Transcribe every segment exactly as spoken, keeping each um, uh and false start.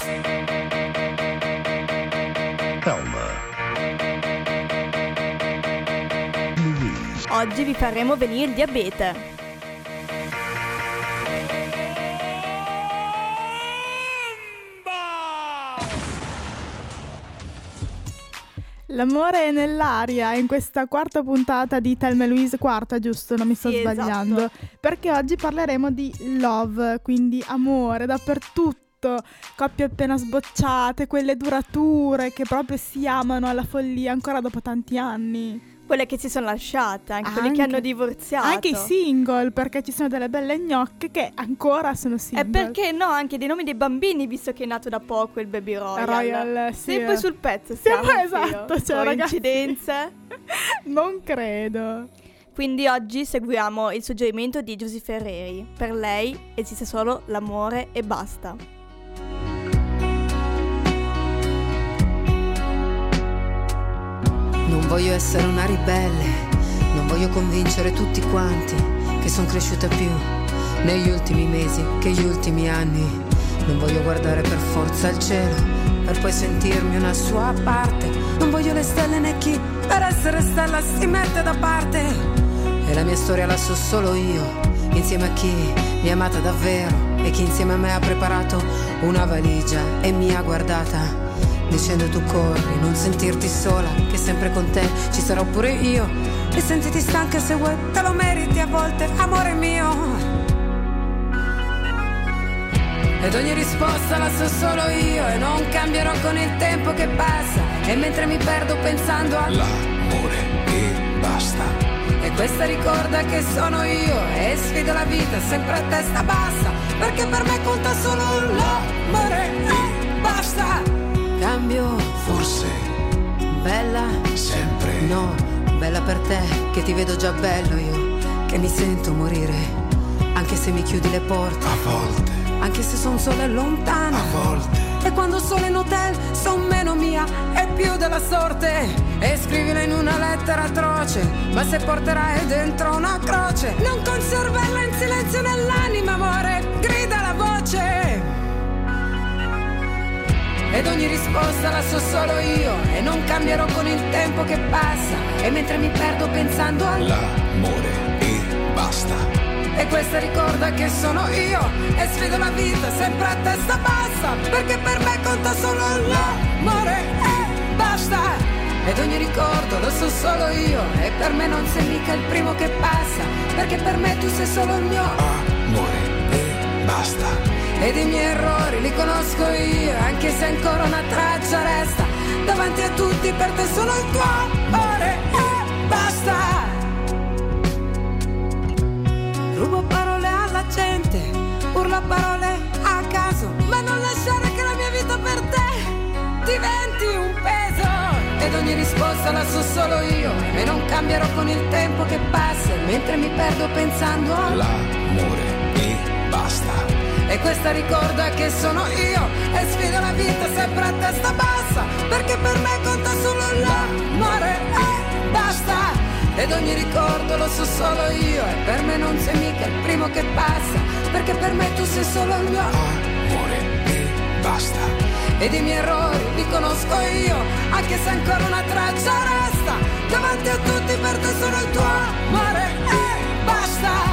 Thelma. Louise. Oggi vi faremo venire il diabete. L'amore è nell'aria in questa quarta puntata di Thelma e Louise, quarta giusto? Non mi sto Sì, sbagliando. esatto. Perché oggi parleremo di love, quindi amore dappertutto, coppie appena sbocciate, quelle durature che proprio si amano alla follia ancora dopo tanti anni. Quelle che si sono lasciate, anche, quelle che Anche- hanno divorziato. Anche i single, perché ci sono delle belle gnocche che ancora sono single. E perché no, anche dei nomi dei bambini, visto che è nato da poco il Baby Royal. Royal, sì. Sempre sul pezzo Siamo siamo, esatto, Fio. cioè, ragazzi. Coincidenze? Non credo. Quindi oggi seguiamo il suggerimento di Giusy Ferreri. Per lei esiste solo l'amore e basta. Non voglio essere una ribelle, non voglio convincere tutti quanti che sono cresciuta più negli ultimi mesi che gli ultimi anni. Non voglio guardare per forza il cielo per poi sentirmi una sua parte. Non voglio le stelle né chi per essere stella si mette da parte. E la mia storia la so solo io, insieme a chi mi ha amata davvero e chi insieme a me ha preparato una valigia e mi ha guardata dicendo tu corri, non sentirti sola, che sempre con te ci sarò pure io. E sentiti stanca se vuoi, te lo meriti a volte, amore mio. Ed ogni risposta la so solo io e non cambierò con il tempo che passa. E mentre mi perdo pensando all'amore e basta. E questa ricorda che sono io e sfido la vita sempre a testa bassa. Perché per me conta solo l'amore e basta. Cambio, forse, bella, sempre, no, bella per te, che ti vedo già bello io, che mi sento morire, anche se mi chiudi le porte, a volte, anche se son sola e lontana, a volte, e quando sono in hotel son meno mia e più della sorte, e scrivila in una lettera atroce, ma se porterai dentro una croce, non conservarla in silenzio nell'anima, amore, grida la voce. Ed ogni risposta la so solo io e non cambierò con il tempo che passa. E mentre mi perdo pensando all'amore e basta. E questa ricorda che sono io e sfido la vita sempre a testa bassa. Perché per me conta solo l'amore e basta. Ed ogni ricordo lo so solo io e per me non sei mica il primo che passa. Perché per me tu sei solo il mio amore e basta. Ed i miei errori li conosco io, anche se ancora una traccia resta. Davanti a tutti per te sono il tuo amore e basta. Rubo parole alla gente, urlo parole a caso, ma non lasciare che la mia vita per te diventi un peso. Ed ogni risposta la so solo io e non cambierò con il tempo che passa. Mentre mi perdo pensando all'amore e basta. E questa ricorda che sono io e sfido la vita sempre a testa bassa. Perché per me conta solo l'amore e basta. Ed ogni ricordo lo so solo io e per me non sei mica il primo che passa. Perché per me tu sei solo il mio amore e basta. Ed i miei errori li conosco io, anche se ancora una traccia resta. Davanti a tutti per te sono il tuo amore e basta.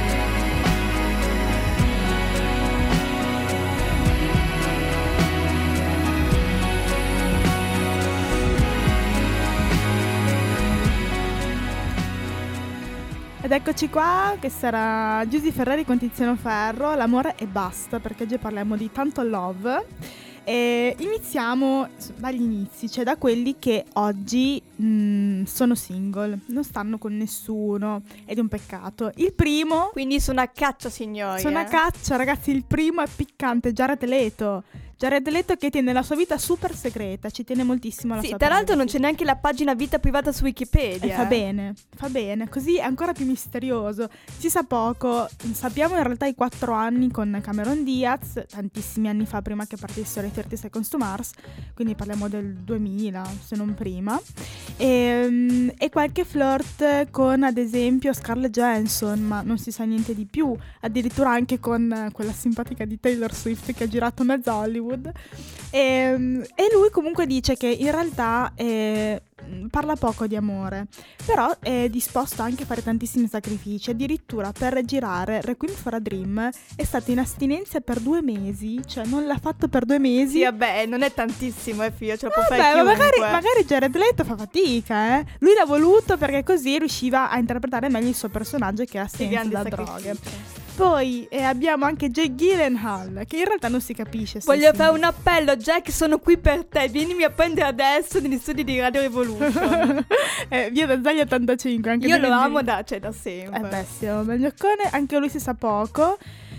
Ed eccoci qua, che sarà Giusy Ferreri con Tiziano Ferro, l'amore e basta, perché oggi parliamo di tanto love. E iniziamo dagli inizi, cioè da quelli che oggi mh, sono single, non stanno con nessuno, ed è un peccato. Il primo... Quindi sono a caccia, signori. Sono eh? a caccia, ragazzi, il primo è piccante, Jared Leto. Jared Leto che tiene la sua vita super segreta, ci tiene moltissimo alla sì, sua tra l'altro privacy. non c'è neanche la pagina vita privata su Wikipedia. E fa bene, fa bene, così è ancora più misterioso. Si sa poco, sappiamo in realtà i quattro anni con Cameron Diaz, tantissimi anni fa prima che partissero i thirty Seconds to Mars, quindi parliamo del duemila, se non prima. E, e qualche flirt con ad esempio Scarlett Johansson, ma non si sa niente di più, addirittura anche con quella simpatica di Taylor Swift che ha girato mezzo Hollywood. Hollywood. E, e lui comunque dice che in realtà eh, parla poco di amore, però è disposto anche a fare tantissimi sacrifici. Addirittura per girare Requiem for a Dream è stato in astinenza per due mesi, cioè non l'ha fatto per due mesi. Sì, vabbè, non è tantissimo, eh, figlio, ce lo può Vabbè, fare ma chiunque. magari, magari Jared Leto fa fatica, eh. Lui l'ha voluto perché così riusciva a interpretare meglio il suo personaggio che è Sì, astinenza grande da droghe. sacrificio. Poi eh, abbiamo anche Jake Gyllenhaal, che in realtà non si capisce se Voglio sì. fare un appello, Jack, sono qui per te, vienimi a prendere adesso negli studi di Radio Revolution. eh, via da Zaglia ottantacinque anche Io lo lui- amo da, cioè, da sempre. Eh beh, sì, è un bel gioccone, anche lui si sa poco.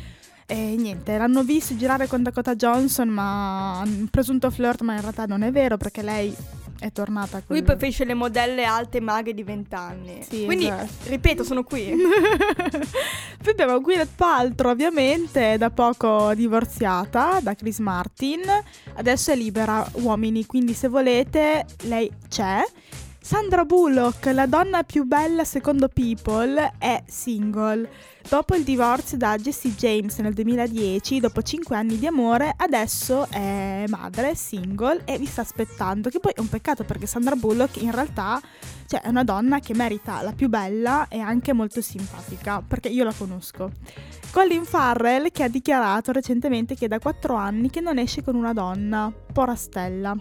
E niente, l'hanno visto girare con Dakota Johnson, ma un presunto flirt, ma in realtà non è vero perché lei è tornata con Lui preferisce le modelle alte magre di vent'anni. Sì, Quindi, esatto. ripeto, sono qui. Poi abbiamo Gwyneth Paltrow, ovviamente, da poco divorziata da Chris Martin. Adesso è libera uomini, quindi se volete lei c'è. Sandra Bullock, la donna più bella secondo People, è single. Dopo il divorzio da Jesse James nel duemiladieci, dopo cinque anni di amore, adesso è madre, è single e vi sta aspettando. Che poi è un peccato perché Sandra Bullock in realtà, cioè, è una donna che merita la più bella e anche molto simpatica, perché io la conosco. Colin Farrell, che ha dichiarato recentemente che è da quattro anni che non esce con una donna, porastella.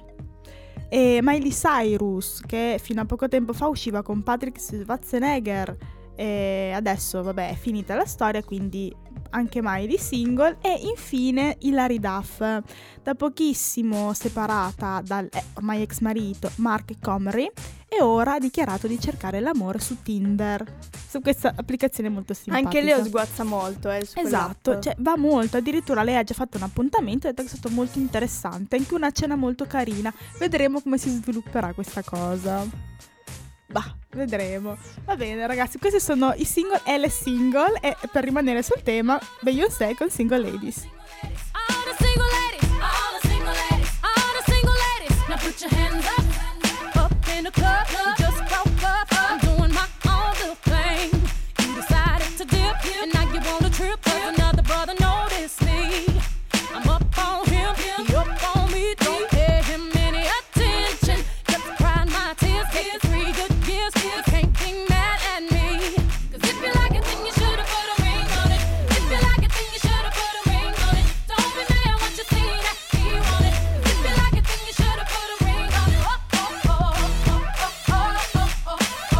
E Miley Cyrus, che fino a poco tempo fa usciva con Patrick Schwarzenegger, e adesso vabbè è finita la storia, quindi anche Miley single. E infine Hilary Duff, da pochissimo separata dal eh, ormai ex marito Mark Comrie, e ora ha dichiarato di cercare l'amore su Tinder, su questa applicazione molto simpatica. Anche Leo sguazza molto, eh, su Esatto, quell'app. cioè va molto, addirittura lei ha già fatto un appuntamento e ha detto che è stato molto interessante, anche una cena molto carina. Vedremo come si svilupperà questa cosa. Bah, vedremo. Va bene ragazzi, questi sono i single e le single, e per rimanere sul tema Beyoncé con Single Ladies. All the single ladies, all the single ladies, all the single ladies. Now put your hands up, up in the club. You just broke up, I'm doing my own little thing. You decided to dip, and now you want a trip, 'cause another brother noticed me. I'm up on him, he up on me. Don't pay him any attention. Just crying my tears, get three good years. You can't be mad at me. 'Cause if you like it, then you should've put a ring on it. If you like it, then you should've put a ring on it. Don't be mad when you see that he want it. If you like it, then you should've put a ring on it. Oh, oh, oh, oh, oh, oh, oh, oh, oh,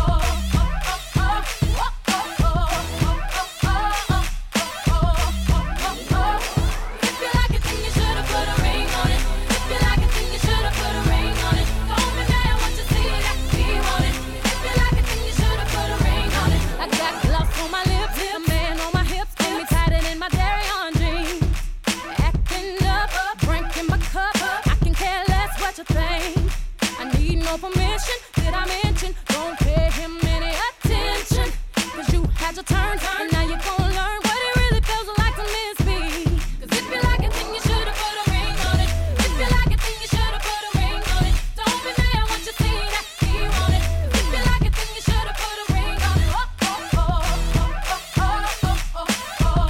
oh, oh, oh, oh. If you like it, then you should've put a ring on it. If you like it, then you should've put a ring on it. Don't be mad when you see that he want it. If you like it, then you should've put a ring on it. I got gloss on my lips, a man on my hips, and me tighter than my dairy on jeans. Acting up, drinking my cup. I can care less what you think. I need no permission. Did I mention? Don't pay him any attention. 'Cause you had your turn, and now you're gonna learn what it really feels like to miss me. 'Cause if you like it, then you should've put a ring on it. If you like it, then you should've put a ring on it. Don't be mad when you see that he want it. 'Cause if you like it, then you should've put a ring on it. Oh, oh, oh, oh, oh, oh, oh, oh, oh,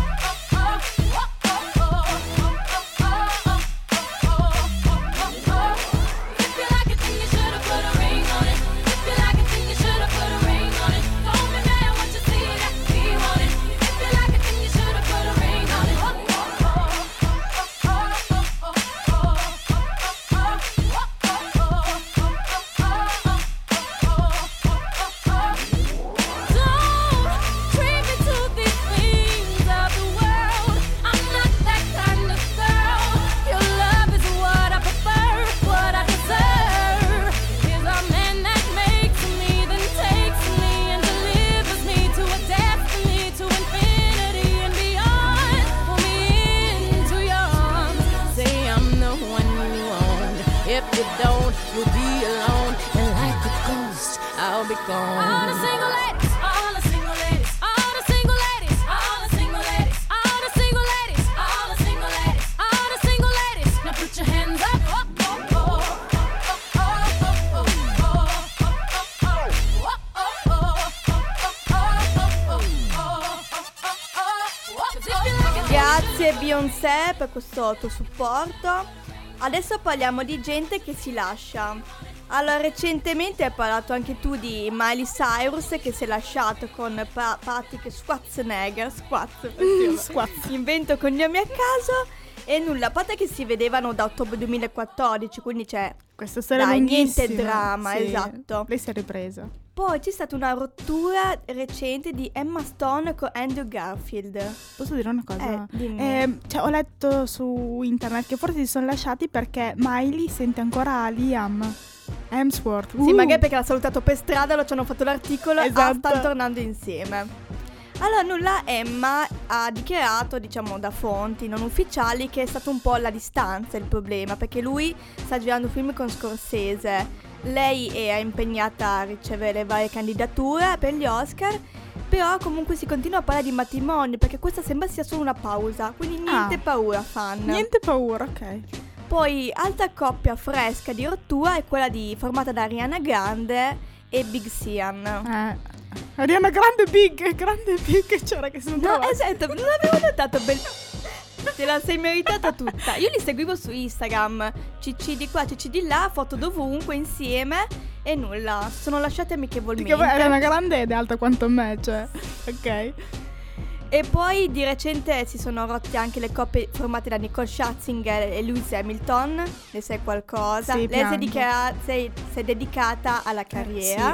If you like it, then you should've put a ring on it. If you like it, then you should've put a ring on it. Don't be mad when you see that he want it. If you like it, then you should've put a ring on it. Oh, oh, oh, oh, oh, oh, Don't treat me to these things of the world. I'm not that kind of girl. Your love is what I prefer, what I deserve. Is a man that makes me, then takes me and delivers me to a destiny, to infinity and beyond. Pull me into your arms, say I'm the one you want. If you don't, you'll be alone, and like a ghost, I'll be gone. All the single ladies, all the single ladies, all the single ladies, all the single ladies, all the single ladies, all the single ladies, all the single ladies. Now put your hands up. Oh, oh, oh, oh, oh, oh, oh, oh, oh, oh, oh, oh, oh, oh, oh, oh. 'Cause if you like it, Grazie Beyoncé per questo tuo supporto. Adesso parliamo di gente che si lascia. Allora, recentemente hai parlato anche tu di Miley Cyrus che si è lasciato con pa- Patrick Schwarzenegger. Squaz, Squaz. invento cognomi a caso. E nulla, a parte che si vedevano da ottobre duemilaquattordici, quindi c'è Questa storia dai, lunghissima. niente dramma, Sì. esatto. Lei si è ripresa. Poi c'è stata una rottura recente di Emma Stone con Andrew Garfield. Posso dire una cosa? Eh, dimmi. Eh, cioè, ho letto su internet che forse si sono lasciati perché Miley sente ancora Liam Hemsworth. Sì, Uh. magari perché l'ha salutato per strada, lo ci hanno fatto l'articolo e Esatto. stanno tornando insieme. Allora nulla, Emma ha dichiarato, diciamo da fonti non ufficiali, che è stato un po' la distanza il problema, perché lui sta girando un film con Scorsese, lei è impegnata a ricevere le varie candidature per gli Oscar, però comunque si continua a parlare di matrimonio, perché questa sembra sia solo una pausa, quindi niente Ah. paura fan. Niente paura, ok. Poi altra coppia fresca di rottura è quella di, formata da Ariana Grande e Big Sean. Eh. Ariana Grande Big, grande Big, c'era che sono No, trovata. esatto, non l'avevo notato, bel- te la sei meritata tutta. Io li seguivo su Instagram, cc di qua, cc di là, foto dovunque insieme e nulla, si sono lasciate amichevolmente. Perché poi Ariana Grande ed è alta quanto me, cioè. Ok. E poi di recente si sono rotte anche le coppie formate da Nicole Scherzinger e Lewis Hamilton. Ne sai qualcosa? Sì, Lei si è, pianto. dichiara- si è- si è dedicata alla carriera.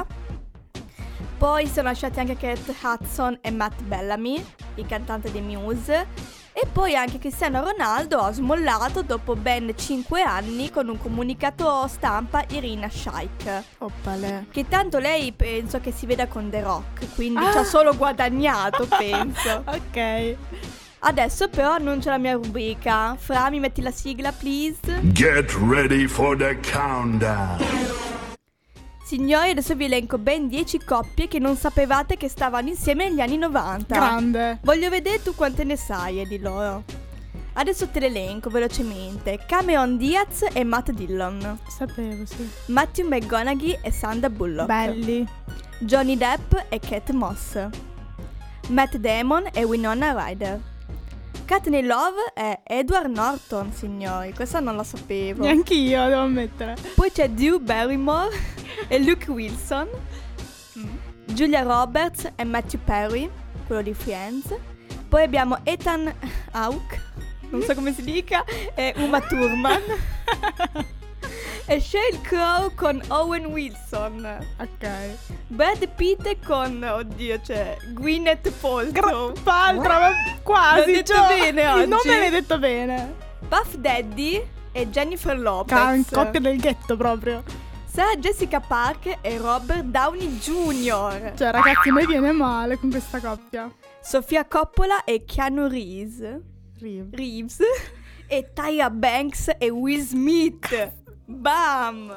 Poi si sono lasciati anche Kate Hudson e Matt Bellamy, il cantante dei Muse. E poi anche Cristiano Ronaldo ha smollato dopo ben cinque anni con un comunicato stampa Irina Shayk. Oppale. Che tanto lei penso che si veda con The Rock, quindi Ah. ci ha solo guadagnato, penso. Ok. Adesso però annuncio la mia rubrica. Fra, mi metti la sigla, please? Get ready for the countdown. Signori, adesso vi elenco ben dieci coppie che non sapevate che stavano insieme negli anni novanta. Grande. Voglio vedere tu quante ne sai eh, di loro. Adesso te le elenco velocemente. Cameron Diaz e Matt Dillon. Sapevo, sì. Matthew McConaughey e Sandra Bullock. Belli. Johnny Depp e Kate Moss. Matt Damon e Winona Ryder. Courtney Love e Edward Norton, signori. Questa non la sapevo. Neanch'io, devo ammettere. Poi c'è Drew Barrymore e Luke Wilson. Julia Roberts e Matthew Perry, quello di Friends. Poi abbiamo Ethan Hawke, non so come si dica, e Uma Thurman. E Sheryl Crow con Owen Wilson. Ok. Brad Pitt con, oddio, c'è Gwyneth Paltrow. Paltrow, ma quasi. L'ho detto cioè, bene il oggi. nome l'hai detto bene. Puff Daddy e Jennifer Lopez. Can- coppia del ghetto proprio. Sarah Jessica Parker e Robert Downey junior Cioè, ragazzi, a me viene male con questa coppia. Sofia Coppola e Keanu Reeves. Riv. Reeves. E Tyra Banks e Will Smith. Bam!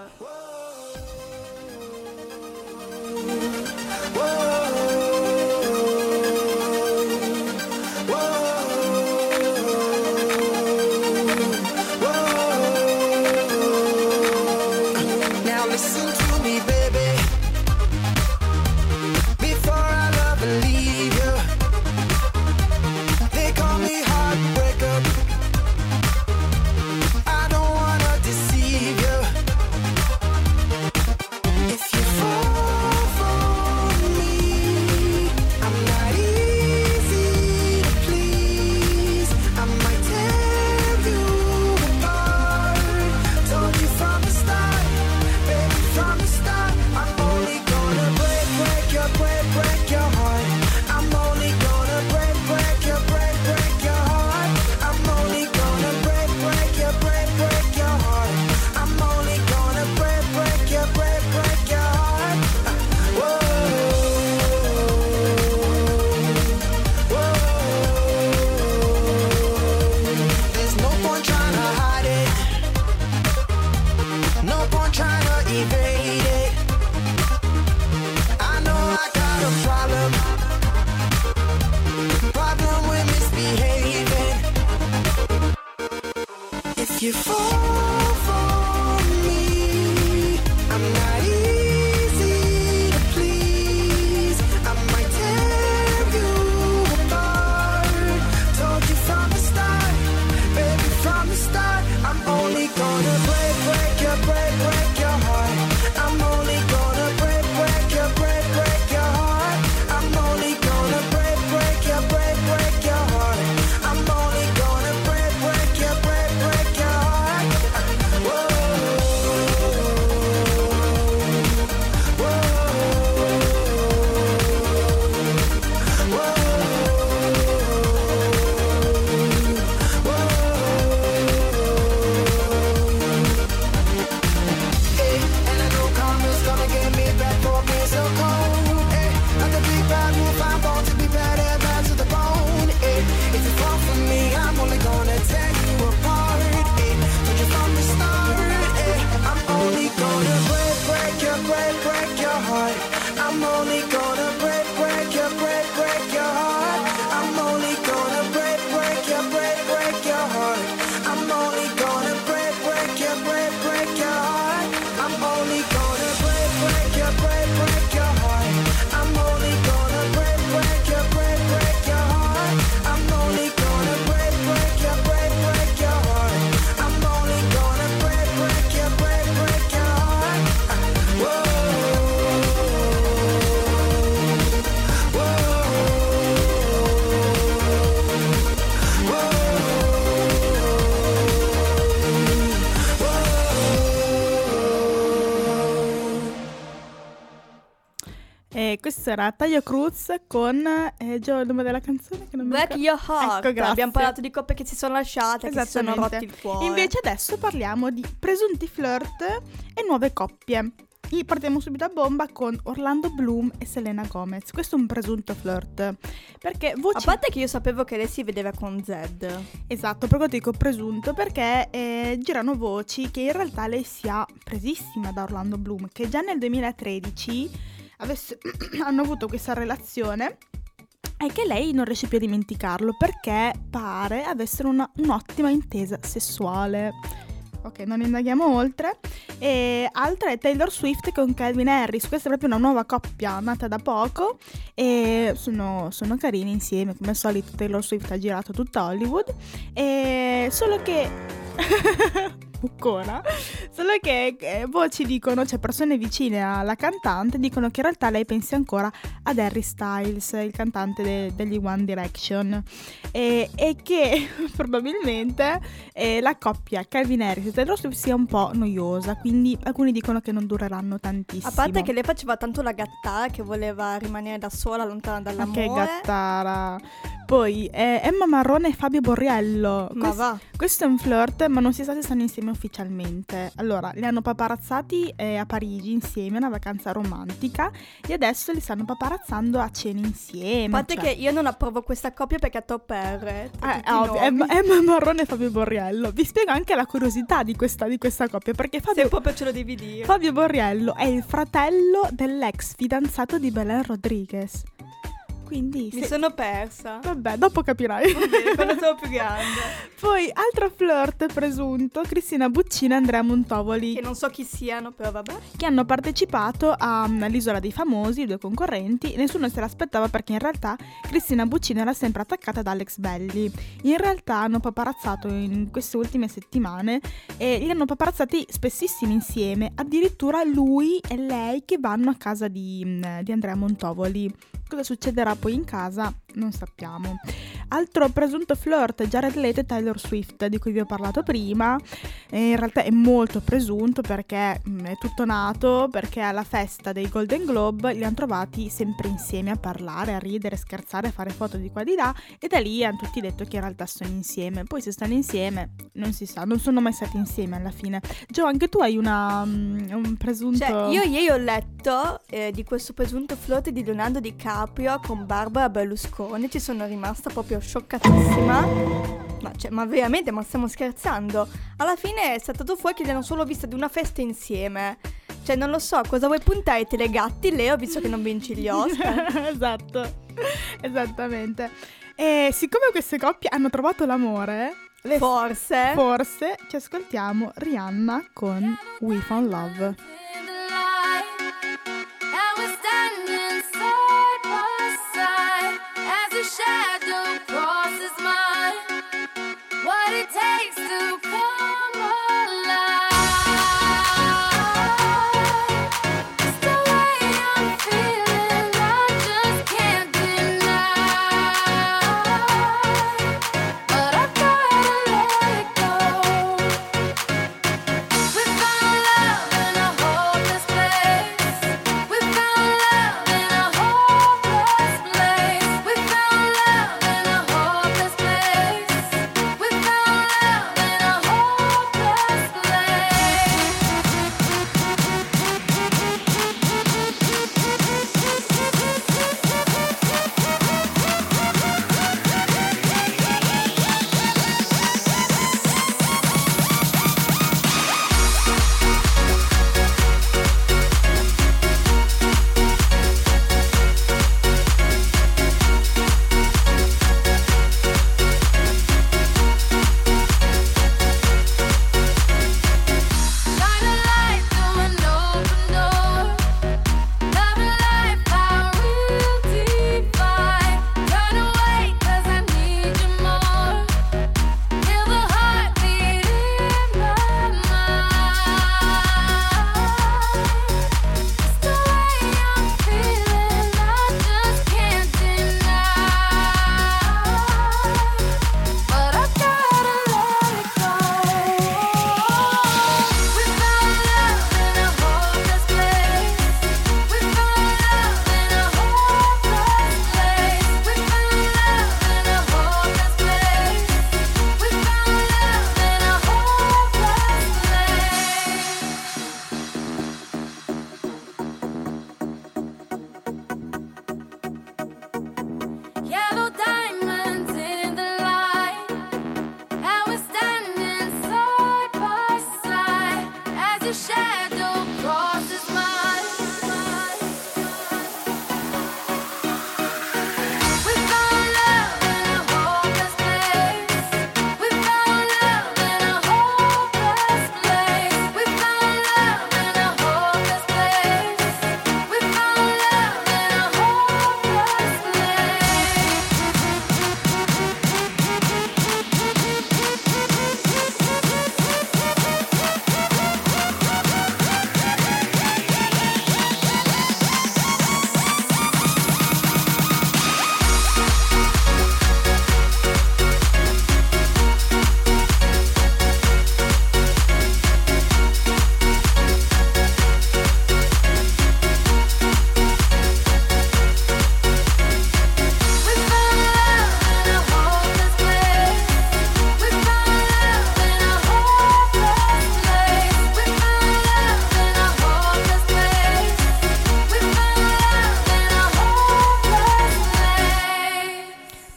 Now listen to me, baby. Before I love and leave you, they call me heartbreaker. I don't wanna deceive you. If you fall for me, I'm not easy to please. I might tear you apart. Told you from the start, baby, from the start. I'm only gonna break, break your, break, break your heart. I'm only gonna break, break your, break, break your heart. I'm only gonna break, break your, break, break your heart. I'm only gonna break, break your, break, break your heart. Whoa, whoa. There's no point trying to hide it. No point trying to evade it. I know I got a problem. Problem with misbehaving. If you fall for me, I'm not easy to please. I might tear you apart. Told you from the start, E questo era Taio Cruz con eh, Gio, il nome della canzone che non mi Break ricordo. Your Heart. Ecco, grazie. Abbiamo parlato di coppie che si sono lasciate, che si sono Esattamente. rotti il cuore. Invece adesso parliamo di presunti flirt e nuove coppie. E partiamo subito a bomba con Orlando Bloom e Selena Gomez. Questo è un presunto flirt. Perché voci... A parte che io sapevo che lei si vedeva con Zed. Esatto, proprio dico presunto perché eh, girano voci che in realtà lei sia presissima da Orlando Bloom, che già nel duemilatredici avesse... hanno avuto questa relazione e che lei non riesce più a dimenticarlo perché pare avessero una, un'ottima intesa sessuale. Ok, non indaghiamo oltre. E altra è Taylor Swift con Calvin Harris. Questa è proprio una nuova coppia nata da poco e sono, sono carini insieme. Come al solito Taylor Swift ha girato tutta Hollywood. E solo che... Buccona. Solo che eh, voci dicono, cioè persone vicine alla cantante dicono che in realtà lei pensi ancora ad Harry Styles, il cantante de- degli One Direction, e, e che probabilmente eh, la coppia Calvin Harris e Taylor Swift sia un po' noiosa, quindi alcuni dicono che non dureranno tantissimo. A parte che lei faceva tanto la gattara che voleva rimanere da sola, lontana Ma dall'amore. che gattara. Poi eh, Emma Marrone e Fabio Borriello. Ma Questo- va. Questo è un flirt, ma non si sa se stanno insieme ufficialmente. Allora, li hanno paparazzati eh, a Parigi insieme, una vacanza romantica, e adesso li stanno paparazzando a cene insieme. A parte cioè- che io non approvo questa coppia perché ha top R. Eh, tutti i ovvio, nomi. Emma, Emma Marrone e Fabio Borriello. Vi spiego anche la curiosità di questa, di questa coppia, perché Fabio, Se proprio ce lo devi dire. Fabio Borriello è il fratello dell'ex fidanzato di Belen Rodriguez. Quindi, Mi se- sono persa. vabbè, dopo capirai. Va bene, quando sono più grande. Poi, altro flirt presunto, Cristina Buccina e Andrea Montovoli, Che non so chi siano, però vabbè. che hanno partecipato a- all'Isola dei Famosi, i due concorrenti. Nessuno se l'aspettava perché in realtà Cristina Buccina era sempre attaccata da Alex Belli. In realtà hanno paparazzato in queste ultime settimane e li hanno paparazzati spessissimo insieme, addirittura lui e lei che vanno a casa di, di Andrea Montovoli. Cosa succederà poi in casa non sappiamo. Altro presunto flirt, Jared Leto e Taylor Swift, di cui vi ho parlato prima. E in realtà è molto presunto perché mh, è tutto nato perché alla festa dei Golden Globe li hanno trovati sempre insieme a parlare, a ridere, scherzare, a fare foto di qua e di là, e da lì hanno tutti detto che in realtà sono insieme. Poi se stanno insieme non si sa, non sono mai stati insieme alla fine. Gio, anche tu hai una um, un presunto... Cioè, io ieri ho letto eh, di questo presunto flirt di Leonardo DiCaprio con Barbara Berlusconi. Ci sono rimasta proprio scioccatissima. Ma, cioè, ma veramente, ma stiamo scherzando? Alla fine è saltato fuori che li hanno solo viste ad una festa insieme. Cioè, non lo so, cosa vuoi puntare? Telegatti, Leo, visto che non vinci gli Oscar? Esatto, esattamente. E siccome queste coppie hanno trovato l'amore, le- Forse. forse ci ascoltiamo Rihanna con We Found Love. In the light, and we're standing side by side as a shadow crosses mine. What it takes to come alive. It's the way I'm feeling, I just can't deny. But I gotta let it go. We found love in a hopeless place. We found love in a hopeless place. We found love in a hopeless place. We found love in a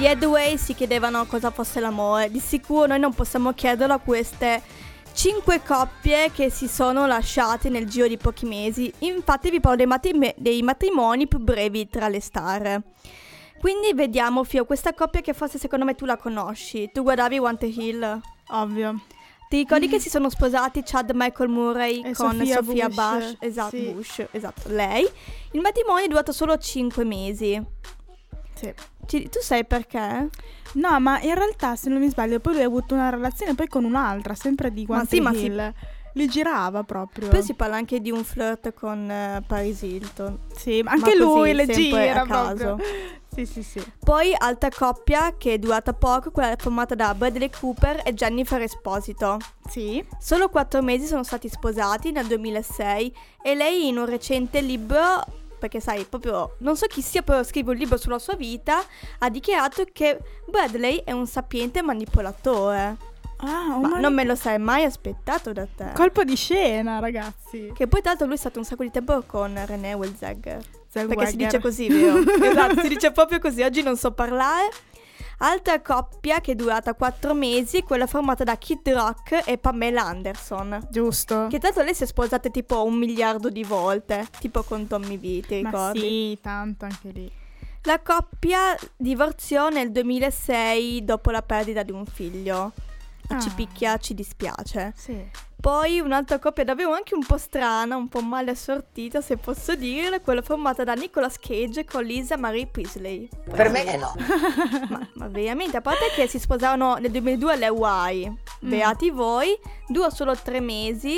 Gli Hathaway si chiedevano cosa fosse l'amore. Di sicuro noi non possiamo chiederlo a queste cinque coppie che si sono lasciate nel giro di pochi mesi. Infatti vi parlo dei, matrim- dei matrimoni più brevi tra le star. Quindi vediamo, Fio, questa coppia che forse secondo me tu la conosci. Tu guardavi One Tree Hill? Ovvio. Ti ricordi che si sono sposati Chad Michael Murray E con Sophia Sophia Bush, Bush? Esatto, sì. Bush, esatto, lei. Il matrimonio è durato solo cinque mesi. Sì. Ci- tu sai perché? No, ma in realtà, se non mi sbaglio, poi lui ha avuto una relazione poi con un'altra, sempre di Ma One sì, Tree ma si- Hill. Li girava proprio. Poi si parla anche di un flirt con eh, Paris Hilton. Sì, ma anche Ma lui così, le sempre gira a caso. proprio. Sì, sì, sì. Poi altra coppia che è durata poco, quella formata da Bradley Cooper e Jennifer Esposito. Sì. Solo quattro mesi sono stati sposati nel duemilasei e lei in un recente libro, perché sai, proprio non so chi sia, però scrive un libro sulla sua vita, ha dichiarato che Bradley è un sapiente manipolatore. Ah, un Ma mani- non me lo sei mai aspettato da te. colpo di scena, ragazzi. Che poi tra l'altro lui è stato un sacco di tempo con Renée Zellweger. Perché si Zellweger. dice così, vero? Esatto, si dice proprio così. Oggi non so parlare. Altra coppia che è durata quattro mesi è quella formata da Kid Rock e Pamela Anderson. Giusto. Che tra l'altro lei si è sposata tipo un miliardo di volte, tipo con Tommy V, ti Ma ricordi? sì, tanto anche lì. La coppia divorziò nel duemilasei dopo la perdita di un figlio. Ah. Ci picchia, ci dispiace. Sì. Poi un'altra coppia davvero anche un po' strana, un po' male assortita se posso dire, quella formata da Nicolas Cage con Lisa Marie Presley. Per me no. Ma, ma veramente, a parte che si sposarono nel duemiladue alle Hawaii, beati voi, durò solo tre mesi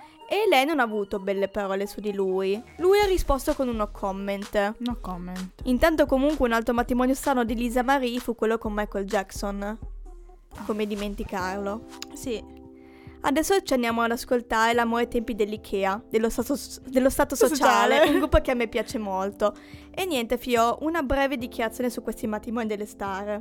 e lei non ha avuto belle parole su di lui. Lui ha risposto con uno comment. No comment. Intanto comunque un altro matrimonio strano di Lisa Marie fu quello con Michael Jackson. Come dimenticarlo? Sì. Adesso ci andiamo ad ascoltare L'amore ai tempi dell'Ikea, dello stato, dello stato sociale, Sociale. un gruppo che a me piace molto. E niente, Fio, una breve dichiarazione su questi matrimoni delle star.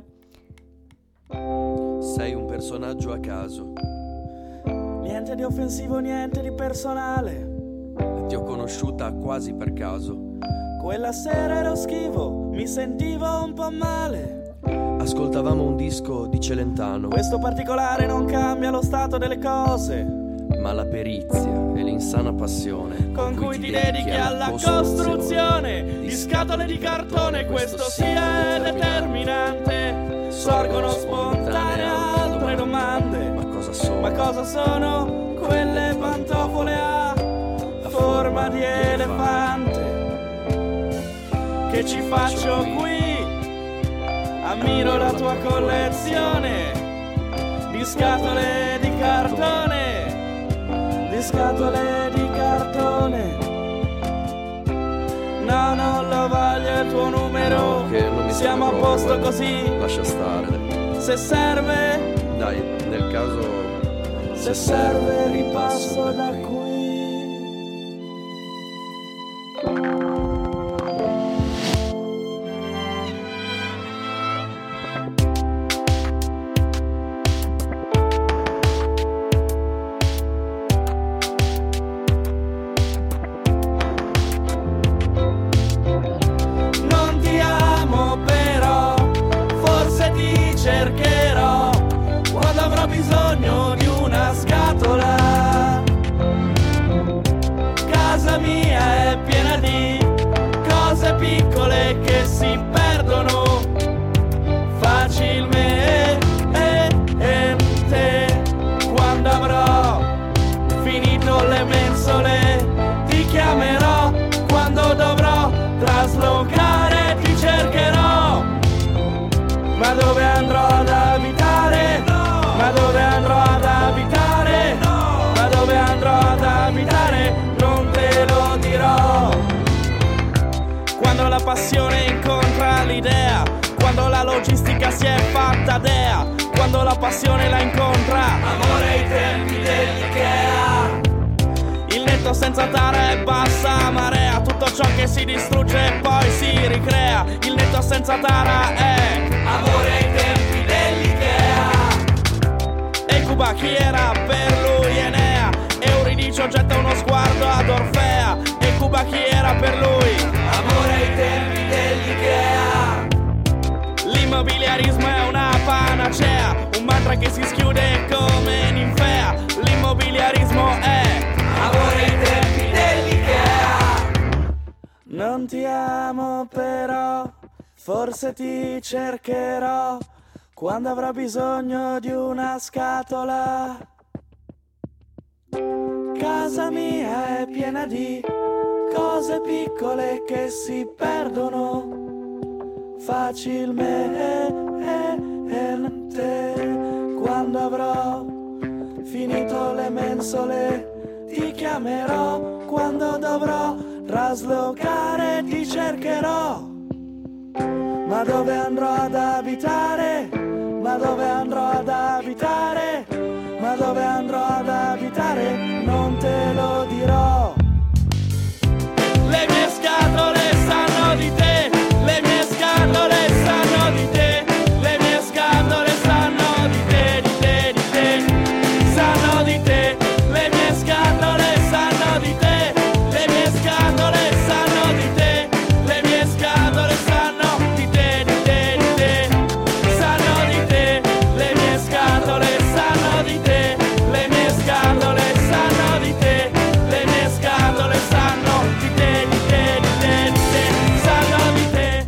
Sei un personaggio a caso. Niente di offensivo, niente di personale. Ti ho conosciuta quasi per caso. Quella sera ero schivo, mi sentivo un po' male. Ascoltavamo un disco di Celentano, Questo particolare non cambia lo stato delle cose, ma la perizia e l'insana passione con cui ti dedichi alla costruzione di scatole di cartone. Questo sia determinante. Sorgono spontanee altre domande. Ma cosa sono? Ma cosa sono quelle pantofole a forma di elefante che ci faccio qui? Ammiro la tua collezione di scatole di cartone, di scatole di cartone. No, non lo voglio il tuo numero, No, che non mi siamo a serve posto proprio, così. Lascia stare, dai. Se serve, Dai, nel caso... se serve ripasso da qui. Non ti amo però, forse ti cercherò quando avrò bisogno di una scatola. Casa mia è piena di cose piccole che si perdono facilmente. Quando avrò finito le mensole ti chiamerò, quando dovrò traslocare ti cercherò. Ma dove andrò ad abitare? Ma dove andrò ad abitare? Ma dove andrò ad abitare? Non te lo dirò. Quando la passione incontra l'idea, quando la logistica si è fatta dea, quando la passione la incontra. Amore ai tempi dell'Ikea. Il letto senza tara e bassa marea, tutto ciò che si distrugge e poi si ricrea. Il letto senza tara è amore ai tempi dell'Ikea. E Cuba chi era per lui Enea, Euridice getta uno sguardo ad Orfea. E Cuba chi era per lui amore ai tempi dell'Ikea. L'immobiliare L'immobiliarismo è una panacea, un mantra che si schiude come ninfea. L'immobiliarismo è amore ai tempi dell'Ikea. Non ti amo però, forse ti cercherò quando avrò bisogno di una scatola. Casa mia è piena di cose piccole che si perdono facilmente. Quando avrò finito le mensole ti chiamerò, quando dovrò traslocare ti cercherò. Ma dove andrò ad abitare? Ma dove andrò ad abitare? Ma dove andrò ad abitare? Non te lo dirò. Le mie scatole sanno di te, le mie scatole sanno di te, le mie scatole sanno di te, di te, di te, sanno di te, le mie scatole sanno di te, le mie scatole sanno di te, le mie scatole sanno di te, di te, di te, sanno di te, le mie scatole sanno di te, le mie scatole sanno di te, le mie scatole sanno di te, di te, di te, di te, sanno di te.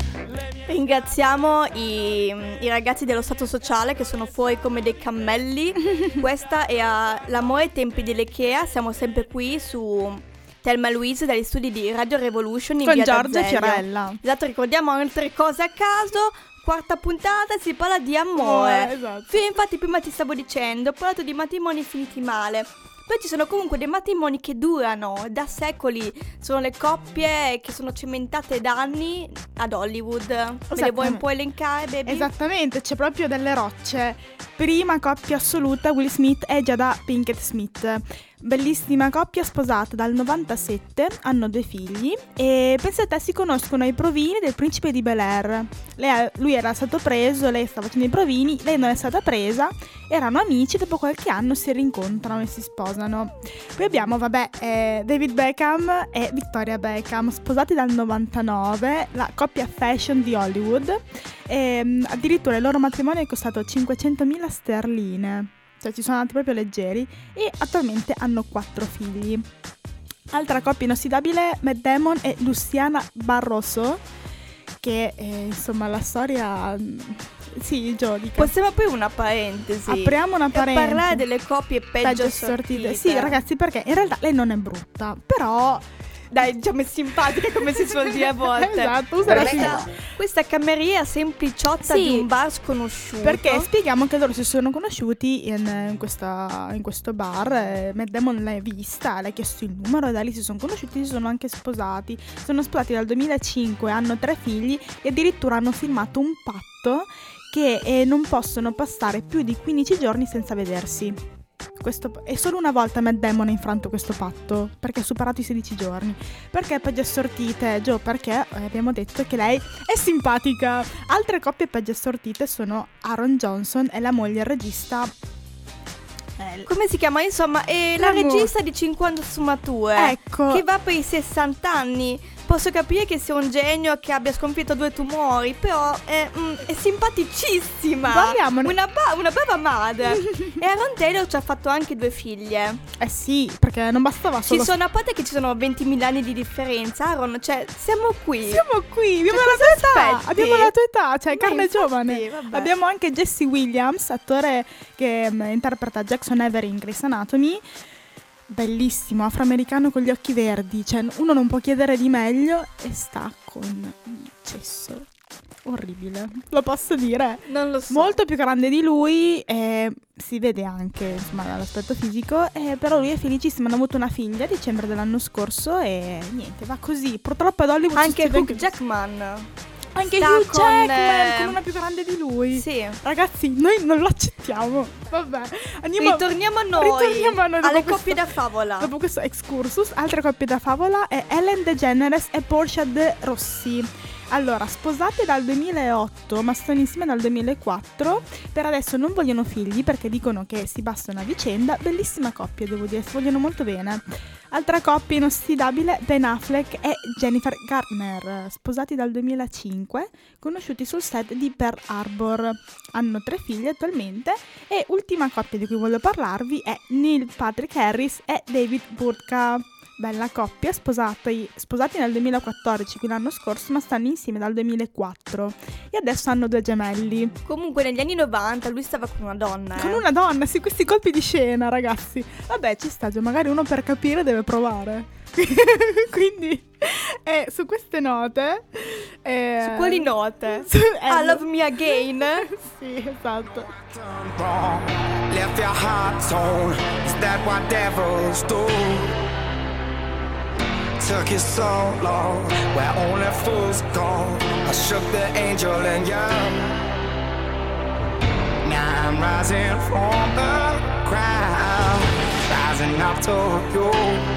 Ringraziamo i, i ragazzi dello Stato Sociale che sono fuori come dei cammelli. Questa è uh, l'amore ai tempi dell'Ikea. Siamo sempre qui su Thelma e Louise dagli studi di Radio Revolution in Con via Giorgia D'Azeglio. Fiorella. Esatto, ricordiamo altre cose a caso. Quarta puntata, si parla di amore. Oh, esatto. Sì, infatti prima ti stavo dicendo, ho parlato di matrimoni finiti male. Poi ci sono comunque dei matrimoni che durano da secoli. Sono le coppie che sono cementate da anni ad Hollywood. Me le vuoi un po' elencare, baby? Esattamente, c'è proprio delle rocce. Prima coppia assoluta, Will Smith e Jada Pinkett Smith. Bellissima coppia, sposata dal novantasette, hanno due figli e pensa a te, si conoscono ai provini del principe di Bel-Air. Lei, lui era stato preso, lei stava facendo i provini, lei non è stata presa, erano amici, dopo qualche anno si rincontrano e si sposano. Poi abbiamo, vabbè, eh, David Beckham e Victoria Beckham, sposati dal novantanove, la coppia fashion di Hollywood. E, addirittura il loro matrimonio è costato cinquecentomila sterline. Cioè ci sono andati proprio leggeri e attualmente hanno quattro figli. Altra coppia inossidabile, Matt Damon e Luciana Barroso, che eh, insomma la storia... Sì, giudica. Possiamo aprire una parentesi. Apriamo una parentesi. E parlare delle coppie peggio, Peggio sortite. Sì, ragazzi, perché in realtà lei non è brutta, però... Dai, diciamo è simpatica come si suol dire a volte. Esatto, usa la questa, questa cameriera sempliciotta Sì, di un bar sconosciuto. Perché spieghiamo che loro si sono conosciuti in, in, questa, in questo bar. eh, Matt Damon l'ha vista, le ha chiesto il numero e da lì si sono conosciuti, si sono anche sposati. Sono sposati dal duemilacinque, hanno tre figli e addirittura hanno firmato un patto che eh, non possono passare più di quindici giorni senza vedersi. Questo, e solo una volta Matt Damon ha infranto questo patto, perché ha superato i sedici giorni. Perché peggio assortite? Gio, perché eh, abbiamo detto che lei è simpatica. Altre coppie peggio assortite sono Aaron Johnson e la moglie, il regista. Eh, Come si chiama? Insomma, è la L'amore. regista di cinquanta sfumature. Ecco. Che va per i sessanta anni. Posso capire che sia un genio, che abbia sconfitto due tumori, però è, mm, è simpaticissima. Parliamone. Una, ba- una brava madre. E Aaron Taylor ci ha fatto anche due figlie. Eh sì, perché non bastava solo... Ci sono, a parte che ci sono ventimila anni di differenza, Aaron, cioè, siamo qui. Siamo qui, abbiamo Cioè, la cosa tua età, aspetti? abbiamo la tua età, cioè Ma carne infatti, giovane. vabbè. Abbiamo anche Jesse Williams, attore che mm, interpreta Jackson Avery in Grey's Anatomy. Bellissimo, afroamericano con gli occhi verdi, cioè uno non può chiedere di meglio e sta con un cesso orribile, lo posso dire. Non lo so. Molto più grande di lui, eh, si vede anche insomma dall'aspetto fisico, eh, però lui è felicissimo, hanno avuto una figlia a dicembre dell'anno scorso e niente, va così. Purtroppo ad Hollywood Anche succede Hugh Jackman. anche sta Hugh con, Jackman eh, con una più grande di lui. Sì. Ragazzi, noi non lo accettiamo. Vabbè, andiamo Ritorniamo a noi. Ritorniamo a noi dopo alle questo- coppie da favola. Dopo questo excursus, altre coppie da favola è Ellen DeGeneres e Portia de Rossi. Allora, sposate dal duemilaotto, ma stanno insieme dal duemilaquattro. Per adesso non vogliono figli perché dicono che si bastano a vicenda. Bellissima coppia, devo dire, si vogliono molto bene. Altra coppia inossidabile, Ben Affleck e Jennifer Garner, sposati dal duemilacinque, conosciuti sul set di Pearl Harbor. Hanno tre figli attualmente. E ultima coppia di cui voglio parlarvi è Neil Patrick Harris e David Burtka. Bella coppia, sposati, sposati nel duemilaquattordici, quindi l'anno scorso, ma stanno insieme dal duemilaquattro e adesso hanno due gemelli. Comunque negli anni novanta lui stava con una donna. Con eh. una donna, sì, questi colpi di scena, ragazzi. Vabbè, ci sta, già, magari uno per capire deve provare. Quindi, eh, su queste note... Eh, Su quali note? su- Ah, eh, Love Me Again? Sì, esatto. wrong. Left your heart torn. Is that what devils do? Took you so long, where only fools go. I shook the angel in you. Now I'm rising from the ground, rising up to you.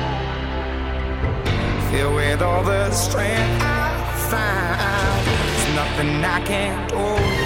Filled with all the strength I found, there's nothing I can't do.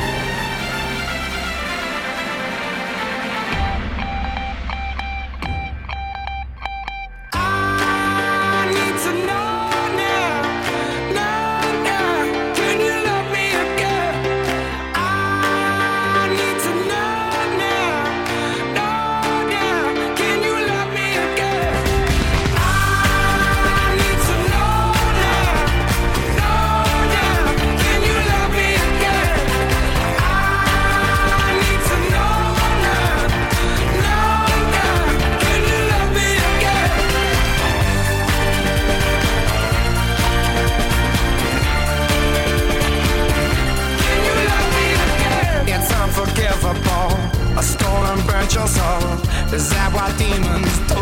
A stone and burnt your soul. Is that what demons do?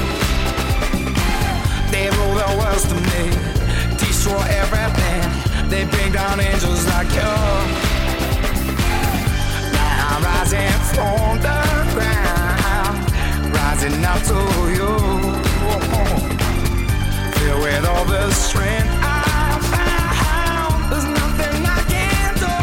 They rule the world to me, destroy everything. They bring down angels like you. Now I'm rising from the ground, rising up to you. Filled with all the strength I found, there's nothing I can't do.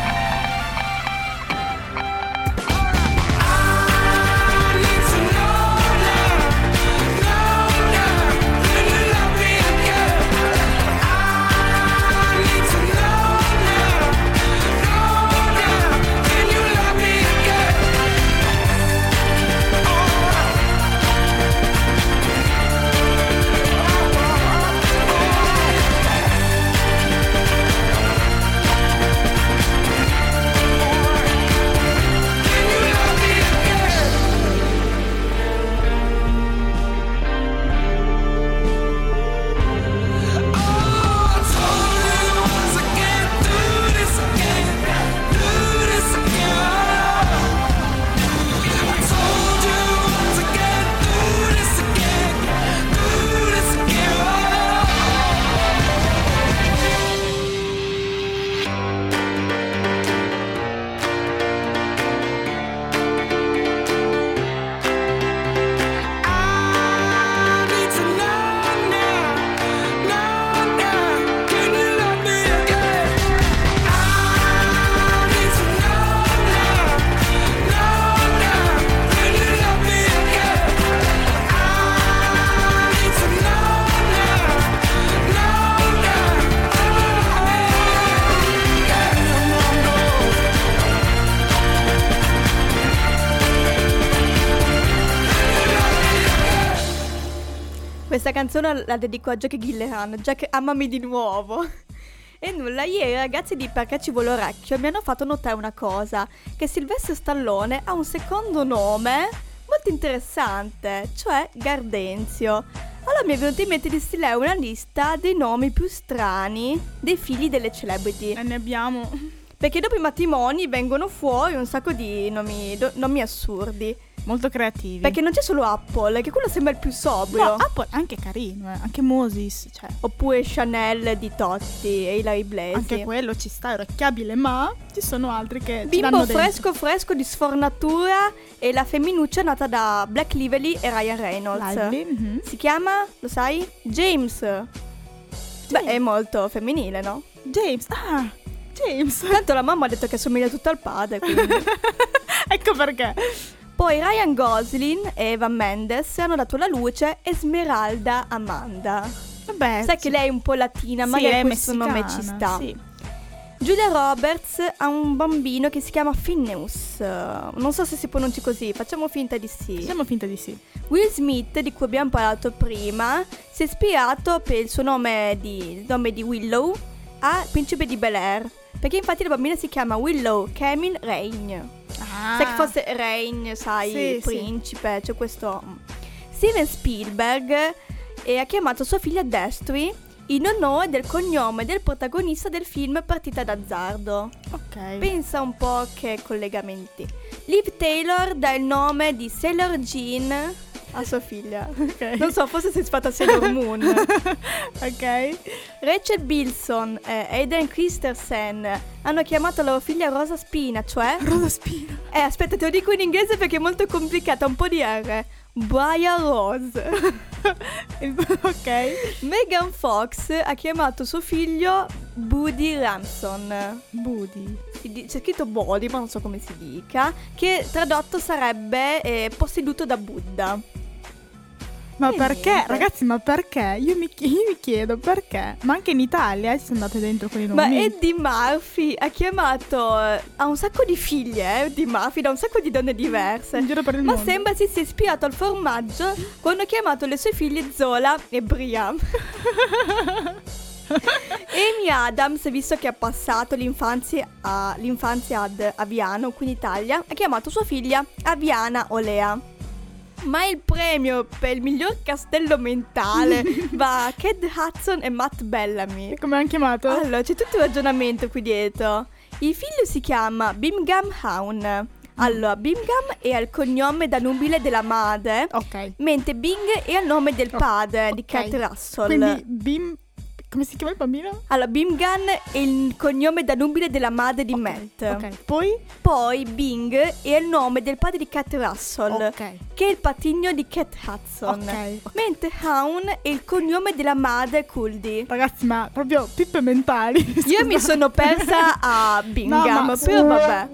Questa canzone la dedico a Jack Gillehan. Jack, amami di nuovo. E nulla, ieri i ragazzi di Perché ci vuole orecchio mi hanno fatto notare una cosa, che Sylvester Stallone ha un secondo nome molto interessante, cioè Gardenzio. Allora mi è venuto in mente di stilare una lista dei nomi più strani dei figli delle celebrity. E ne abbiamo. Perché dopo i matrimoni vengono fuori un sacco di nomi, do- nomi assurdi. Molto creativi. Perché non c'è solo Apple, che quello sembra il più sobrio. No, Apple è anche carino, eh. Anche Moses, cioè. Oppure Chanel di Totti e Hilary Blasi. Anche quello ci sta, è orecchiabile, ma ci sono altri che ci Bimbo danno dentro. fresco fresco di sfornatura e la femminuccia nata da Black Lively e Ryan Reynolds. Lively, mhm. Si chiama, lo sai? James. Beh, è molto femminile, no? James, ah, James. Tanto la mamma ha detto che assomiglia tutto al padre, quindi. Ecco perché. Poi Ryan Gosling e Eva Mendes hanno dato alla luce Esmeralda Amanda. Vabbè, Sai che lei è un po' latina, sì, magari è questo nome ci messicana, sta. sì. Giulia Roberts ha un bambino che si chiama Phineas. Non so se si pronunci così, facciamo finta di sì. Facciamo finta di sì. Will Smith, di cui abbiamo parlato prima, si è ispirato per il suo nome di, il nome di Willow a Principe di Bel-Air, perché infatti il bambino si chiama Willow Camille Rain. Ah. Sai che fosse Rain, sai, Sì, principe, c'è questo. Steven Spielberg e ha chiamato sua figlia Destry in onore del cognome del protagonista del film Partita d'azzardo. Ok. Pensa un po' che collegamenti. Liv Taylor dà il nome di Sailor Jean a sua figlia. Ok. Non so, forse si è fatta Sailor Moon. Ok. Rachel Bilson e Aiden Christensen hanno chiamato la loro figlia Rosa Spina, cioè... Rosa Spina. Eh, aspetta, te lo dico in inglese perché è molto complicata, un po' di R. Briar Rose. Ok. Megan Fox ha chiamato suo figlio Buddy Ransom. Buddy. Si di- C'è scritto Body, ma non so come si dica, che tradotto sarebbe eh, posseduto da Buddha. Ma E perché? niente. Ragazzi, ma perché? Io mi, io mi chiedo perché. Ma anche in Italia eh, ci sono andate dentro quei nomi. Ma Eddie Murphy ha chiamato, eh, ha un sacco di figlie, eh, Eddie Murphy, da un sacco di donne diverse. In giro per il Ma mondo. sembra si sia ispirato al formaggio quando ha chiamato le sue figlie Zola e Briam. Amy Adams, visto che ha passato l'infanzia, a, l'infanzia ad Aviano, qui in Italia, ha chiamato sua figlia Aviana Olea. Ma il premio per il miglior castello mentale va a Kate Hudson e Matt Bellamy. E come hanno chiamato? Allora, c'è tutto un ragionamento qui dietro. Il figlio si chiama Bimgam Haun. Allora, Bimgam è il cognome da nubile della madre, Ok. mentre Bing è il nome del padre di Ok. Kate Russell. Quindi Bim... Come si chiama il bambino? Allora, Bimgan è il cognome da nubile della madre di Matt. Ok. Poi? Poi Bing è il nome del padre di Kate Russell, Ok. che è il patigno di Kate Hudson. Ok, ok. Mentre Haun è il cognome della madre Kuldi. Ragazzi, ma proprio pippe mentali. Io mi sono persa a Bingham, No, ma- però vabbè.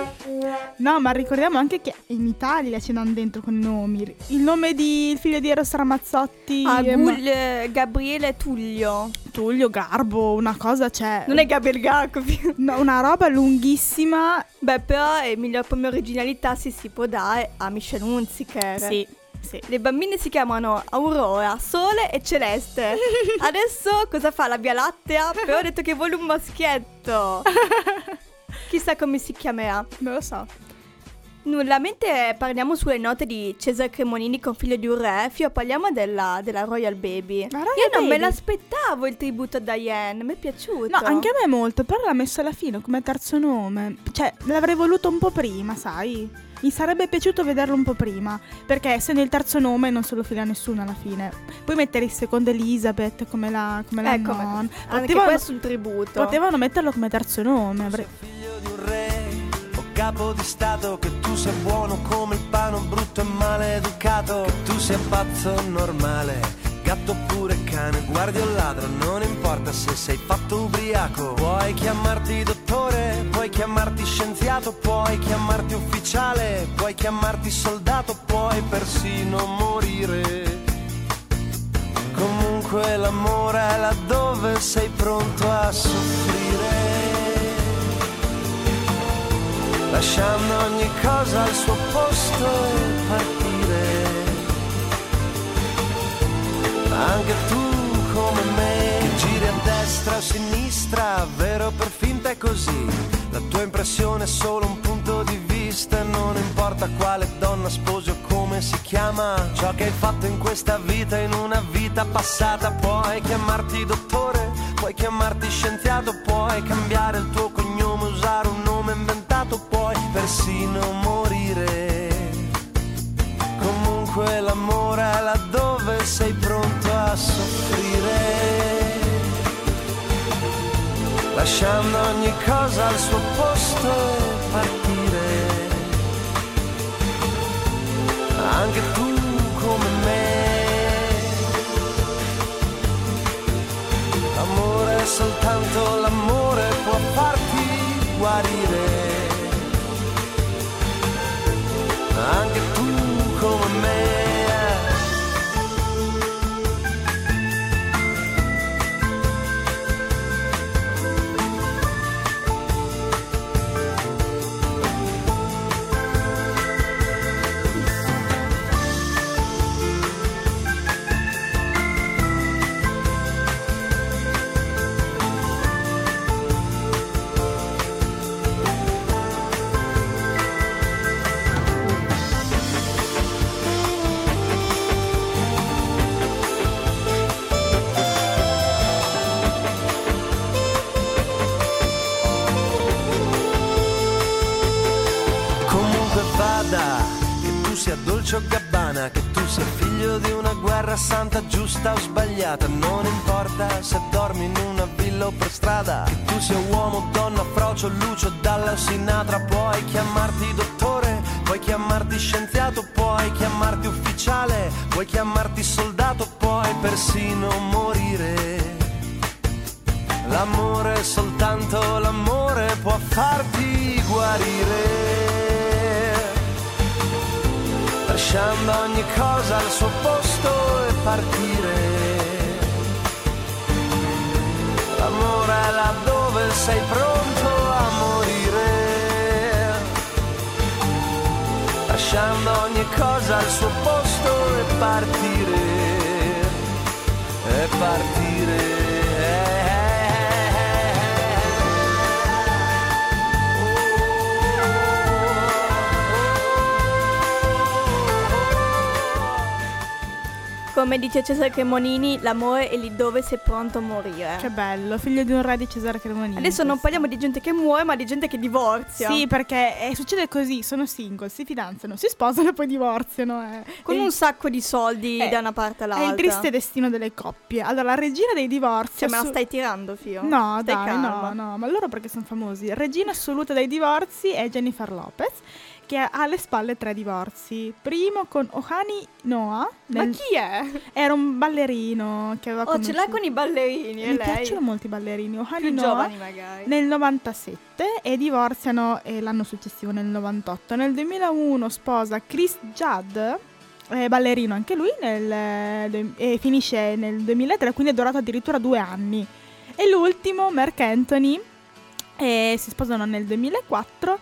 No, ma ricordiamo anche che in Italia ce n'hanno dentro con i nomi. Il nome di il figlio di Eros Ramazzotti Ah, e Gul- eh, Gabriele Tullio. Tullio Garbo, una cosa c'è. Non è Gabriel Garco. No, una roba lunghissima. Beh, però è miglior come originalità si si può dare a Michelle Hunziker. Sì, sì. Le bambine si chiamano Aurora, Sole e Celeste. Adesso cosa fa la Via Lattea? Però ha detto che vuole un maschietto. Chissà come si chiamerà. Non lo so. Nulla, mentre parliamo sulle note di Cesare Cremonini con Figlio di un re, Fio, parliamo della, della Royal Baby. La Royal Io non me Baby? l'aspettavo il tributo a Diane, mi è piaciuto. No, anche a me molto, però l'ha messo alla fine come terzo nome. Cioè, l'avrei voluto un po' prima, sai? Mi sarebbe piaciuto vederlo un po' prima, perché essendo il terzo nome non se lo fila nessuno alla fine. Puoi mettere il secondo Elizabeth come la, come la Ecco, nonna. anche Potevano, questo è un tributo. potevano metterlo come terzo nome. avrei- Figlio di un re o capo di stato, che tu sia buono come il pane, brutto e maleducato, che tu sia pazzo normale, gatto oppure cane, guardi un ladro, non importa se sei fatto ubriaco. Puoi chiamarti dottore, puoi chiamarti scienziato, puoi chiamarti ufficiale, puoi chiamarti soldato, puoi persino morire. Comunque l'amore è laddove sei pronto a soffrire, lasciando ogni cosa al suo posto e partire. Anche tu come me, che giri a destra o a sinistra, vero per finta è così. La tua impressione è solo un punto di vista e non importa quale donna sposi o come si chiama. Ciò che hai fatto in questa vita, in una vita passata. Puoi chiamarti dottore, puoi chiamarti scienziato, puoi cambiare il tuo cognome, usare un nome inventato, puoi persino morire. Comunque l'amore è laddove sei pronto a soffrire, lasciando ogni cosa al suo posto e partire. Anche tu come me, l'amore è soltanto l'amore guarire. Anche tu come me. Dolce o Gabbana, che tu sia figlio di una guerra santa, giusta o sbagliata, non importa se dormi in una villa o per strada, che tu sia uomo, donna, frocio, lucio, dalla Sinatra, puoi chiamarti dottore, puoi chiamarti scienziato, puoi chiamarti ufficiale, puoi chiamarti soldato, puoi persino morire. L'amore, soltanto l'amore può farti guarire. Lasciando ogni cosa al suo posto e partire. L'amore è là dove sei pronto a morire. Lasciando ogni cosa al suo posto e partire. E partire. Come dice Cesare Cremonini, l'amore è lì dove sei pronto a morire. Che bello, figlio di un re di Cesare Cremonini. Adesso non parliamo di gente che muore, ma di gente che divorzia. Sì, perché eh, succede così, sono single, si fidanzano, si sposano e poi divorziano. Eh. Con E- un sacco di soldi eh, da una parte all'altra. È il triste destino delle coppie. Allora, la regina dei divorzi... Cioè, me la assu- stai tirando, Fio? No, Stai dai, calma. no, no, ma loro perché sono famosi. Regina assoluta dei divorzi è Jennifer Lopez, che ha alle spalle tre divorzi. Primo con Ohani Noah. Ma nel- chi è? Era un ballerino che aveva Oh, ce l'ha conosciuto- con i ballerini, e Mi lei? piacciono molti ballerini. Ohani Più Noah giovani magari. nel novantasette e divorziano eh, l'anno successivo nel novantotto. Nel duemilauno sposa Chris Judd, eh, ballerino anche lui, nel, eh, du- e finisce nel duemilatré, quindi è durato addirittura due anni. E l'ultimo, Marc Anthony, eh, si sposano nel duemilaquattro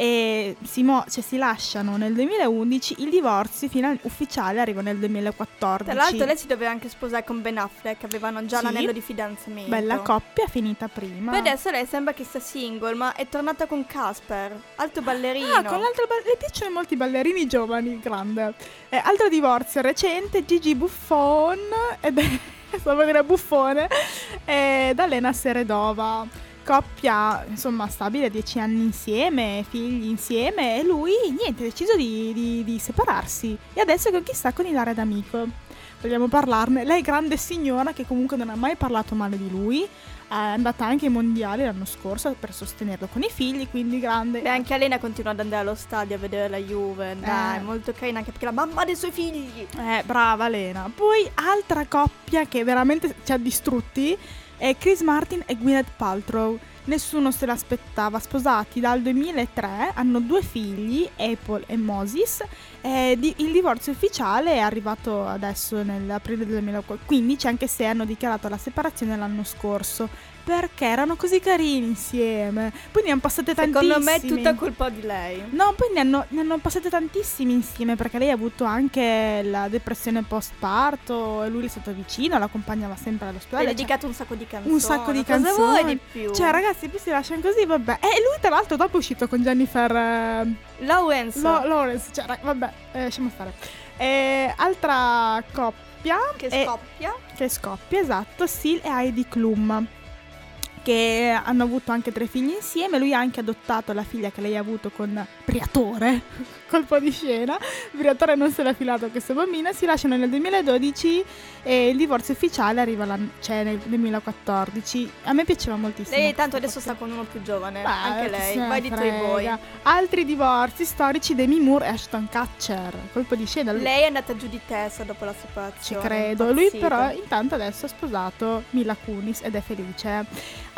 e si, mo- cioè, si lasciano nel duemilaundici. Il divorzio final- ufficiale arriva nel duemilaquattordici. Tra l'altro lei si doveva anche sposare con Ben Affleck, avevano già Sì. l'anello di fidanzamento. Bella coppia, finita prima. Poi adesso lei sembra che sia single, ma è tornata con Casper, altro ballerino. Ah, con l'altro ba- le piacciono molti ballerini giovani, grande. Eh, altro divorzio recente, Gigi Buffon ed è, stavo a dire buffone, eh, da Lena Seredova. Coppia, insomma, stabile, dieci anni insieme, figli insieme, e lui, niente, ha deciso di, di- di separarsi. E adesso con chi sta? Con Ilaria D'Amico. Vogliamo parlarne. Lei è grande signora che comunque non ha mai parlato male di lui. È andata anche ai mondiali l'anno scorso per sostenerlo con i figli, quindi grande. Beh, anche Elena continua ad andare allo stadio a vedere la Juve. Dai, Eh. è molto carina anche perché è la mamma dei suoi figli. Eh, brava Lena. Poi altra coppia che veramente ci ha distrutti è Chris Martin e Gwyneth Paltrow. Nessuno se l'aspettava. Sposati dal duemilatré, hanno due figli, Apple e Moses. E di- il divorzio ufficiale è arrivato adesso nell'aprile del duemilaquindici, anche se hanno dichiarato la separazione l'anno scorso, perché erano così carini insieme. Poi ne hanno passate tantissime. Secondo me è tutta colpa di lei. No, poi ne hanno, ne hanno passate tantissimi insieme, perché lei ha avuto anche la depressione postparto e lui le è stato vicino, l'accompagnava sempre Le all'ospedale. ha cioè, dedicato un sacco di canzoni. un sacco di Cosa canzoni. vuoi di più? Cioè, ragazzi, poi si lasciano così, vabbè. E lui, tra l'altro, dopo è uscito con Jennifer eh, Lawrence. Lo- Lawrence. Cioè, ra- vabbè, eh, lasciamo stare. E altra coppia che è- scoppia. che scoppia, esatto, Sil e Heidi Klum, che hanno avuto anche tre figli insieme. Lui ha anche adottato la figlia che lei ha avuto con Briatore, colpo di scena. Briatore non se l'ha filato questa bambina. Si lasciano nel duemiladodici e il divorzio ufficiale arriva l'anno- cioè nel duemilaquattordici. A me piaceva moltissimo. Lei tanto questa adesso coppia. sta con uno più giovane. Beh, anche chi lei. se ne Vai di tuoi voi. frega. Altri divorzi storici, Demi Moore e Ashton Kutcher, colpo di scena. Lui- Lei è andata giù di testa dopo la Ci separazione. credo. Lui impazzito. però intanto adesso ha sposato Mila Kunis ed è felice.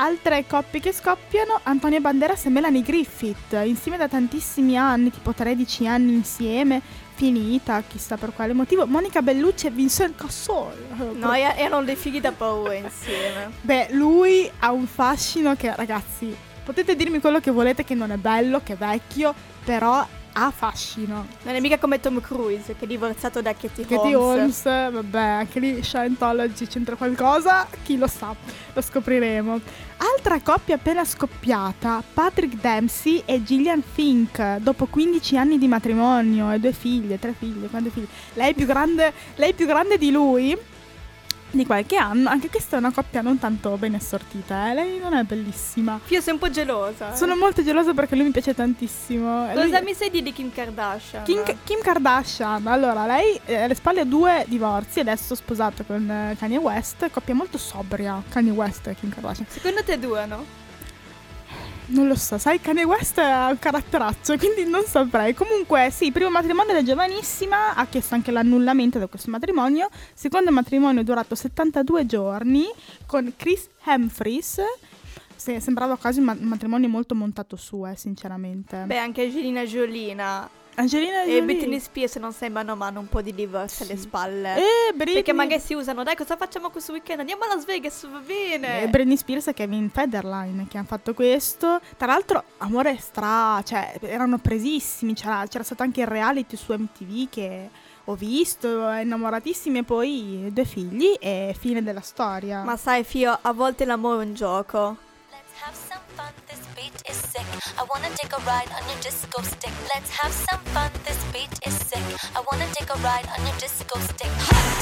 Altre coppie che scoppiano: Antonio Banderas e Melanie Griffith, insieme da tantissimi anni, tipo tredici anni insieme, finita, chissà per quale motivo. Monica Bellucci e Vincent Cassel. No, e- erano dei figli da paura insieme. Beh, lui ha un fascino che, ragazzi, potete dirmi quello che volete, che non è bello, che è vecchio, però ha fascino. Non è mica come Tom Cruise, che è divorziato da Katie, Katie Holmes. Holmes, vabbè, anche lì Scientology c'entra qualcosa, chi lo sa, lo scopriremo. Altra coppia appena scoppiata, Patrick Dempsey e Gillian Fink, dopo quindici anni di matrimonio e due figlie, tre figlie, quante figlie? Lei più grande, lei più grande di lui, di qualche anno. Anche questa è una coppia non tanto ben assortita, eh? Lei non è bellissima. Io sono un po' gelosa. eh. Sono molto gelosa perché lui mi piace tantissimo. E Cosa lui- mi sai dire di Kim Kardashian? Kim, Kim Kardashian, allora lei eh, alle spalle ha due divorzi, adesso sposata con eh, Kanye West, coppia molto sobria, Kanye West e Kim Kardashian. Secondo te due, no? Non lo so, sai, Kanye West ha un caratteraccio, quindi non saprei. Comunque sì, primo matrimonio da giovanissima, ha chiesto anche l'annullamento da questo matrimonio. Secondo matrimonio è durato settantadue giorni con Chris Humphries. Sì, sembrava quasi un ma- un matrimonio molto montato su, eh, sinceramente. Beh, anche Angelina Jolie Angelina e Jolie. Britney Spears non sembrano ma hanno un po' di divorzi alle spalle. E Britney... Perché magari si usano, dai, cosa facciamo questo weekend? Andiamo a Las Vegas, va bene. E Britney Spears e Kevin Federline che hanno fatto questo. Tra l'altro, amore stra, cioè erano presissimi. C'era, c'era stato anche il reality su M T V che ho visto, innamoratissimi, e poi due figli e fine della storia. Ma sai, Fio, a volte l'amore è un gioco. Have some fun, this beat is sick. I wanna take a ride on your disco stick. Let's have some fun, this beat is sick. I wanna take a ride on your disco stick.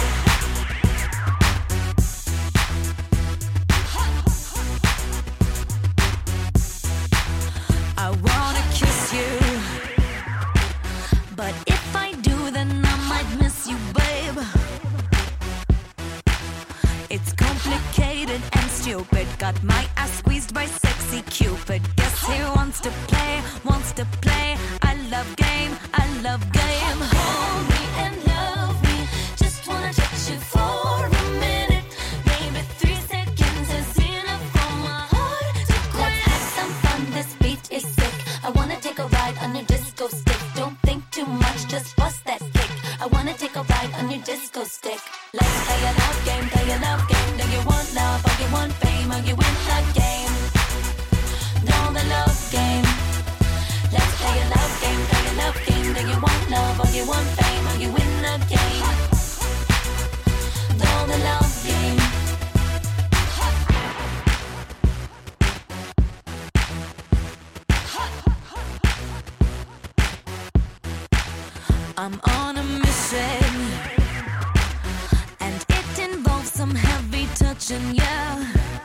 I wanna kiss you, but if I do, then I might miss you, babe. It's complicated and stupid. Got my ass squeezed by sexy Cupid. Guess he wants to play, wants to play. I love game, I love game. Hold me and love me. Just wanna touch you for a minute. Maybe three seconds is enough for my heart to quit. Let's have some fun, this beat is sick. I wanna take a ride on your disco stick. Don't think too much, just bust that kick. I wanna take a ride on your disco stick. Let's play a love game, play a love game. Do you want love or you want fame or you win the game? Know the love game. Let's play a love game, play a love game. Do you want love or you want fame or you win the game? Know the love game. I'm on a mission, and it involves some heavy touching, yeah.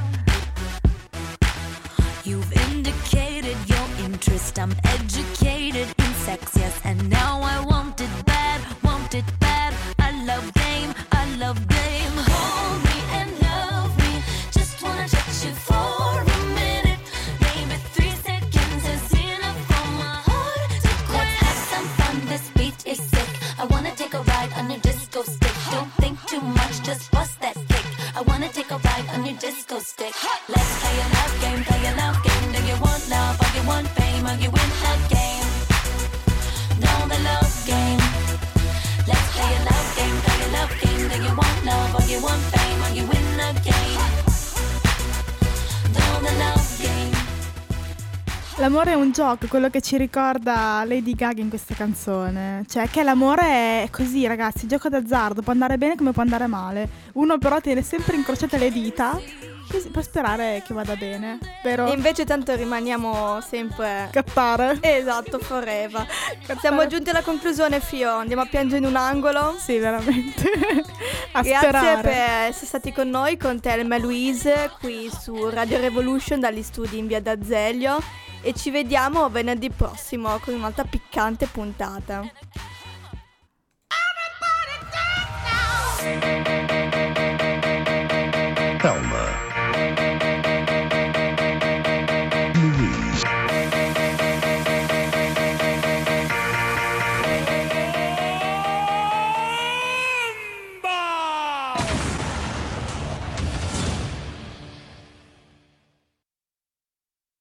You've indicated your interest, I'm educated in sex, yes. And now I want it bad, want it bad. I love game, I love game. Hold me and love me, just wanna touch you for a minute. Maybe three seconds is enough for my heart to quit. Let's have some fun, this beat is sick. I wanna take a ride on your disco stick. Don't think too much, just bust that kick. I wanna take a ride on your disco stick. Let's play a love game, play a love game. Do you want love or you want fame or you win the game? Know the love game. Let's play a love game, play a love game. Do you want love or you want fame or you win the game? Know the love game. L'amore è un gioco, quello che ci ricorda Lady Gaga in questa canzone. Cioè che l'amore è così, ragazzi, gioco d'azzardo, può andare bene come può andare male. Uno però tiene sempre incrociate le dita così, per sperare che vada bene, vero? E invece tanto rimaniamo sempre... Cappare. Esatto, forever. Siamo giunti alla conclusione, Fio. Andiamo a piangere in un angolo. Sì, veramente. A Grazie sperare. per essere stati con noi, con Thelma e Louise, qui su Radio Revolution dagli studi in via d'Azeglio. E ci vediamo venerdì prossimo con un'altra piccante puntata. Everybody dance now.